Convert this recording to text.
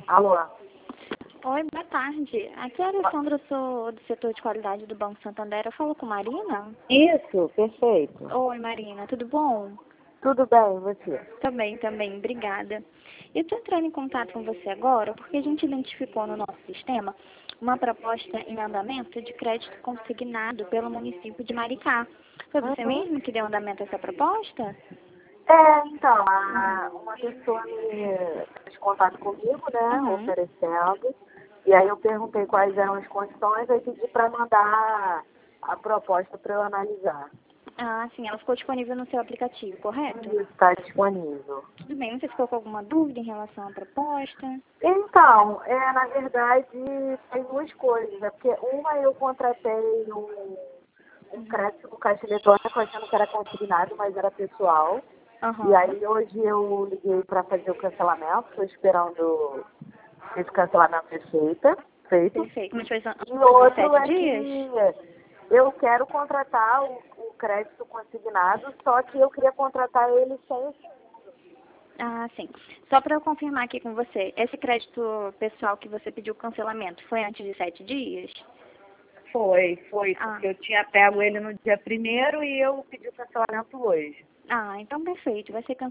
Alô? Oi, boa tarde. Aqui é a Alessandra, eu sou do setor de qualidade do Banco Santander. Eu falo com Marina? Isso, perfeito. Oi, Marina, tudo bom? Tudo bem, e você? Também, obrigada. Eu estou entrando em contato com você agora porque a gente identificou no nosso sistema uma proposta em andamento de crédito consignado pelo município de Maricá. Foi você Uhum. mesmo que deu andamento a essa proposta? Então, uma pessoa me fez contato comigo, né, Uhum. oferecendo, e aí eu perguntei quais eram as condições, aí pedi para mandar a proposta para eu analisar. Ah, sim, ela ficou disponível no seu aplicativo, correto? Isso está disponível. Tudo bem, você ficou com alguma dúvida em relação à proposta? Então, na verdade, tem duas coisas, né? Porque uma eu contratei um crédito com caixa eletrônico achando que era consignado, mas era pessoal. E Aham. aí hoje eu liguei para fazer o cancelamento, estou esperando esse cancelamento ser feito. Perfeito. Mas foi E antes de outro 7 é dias? que eu quero contratar o crédito consignado, só que eu queria contratar ele sem. Ah, sim. Só para eu confirmar aqui com você, esse crédito pessoal que você pediu cancelamento foi antes de 7 dias? Foi, Ah, porque eu tinha pego ele no dia primeiro e eu pedi o cancelamento hoje. então perfeito. Vai ser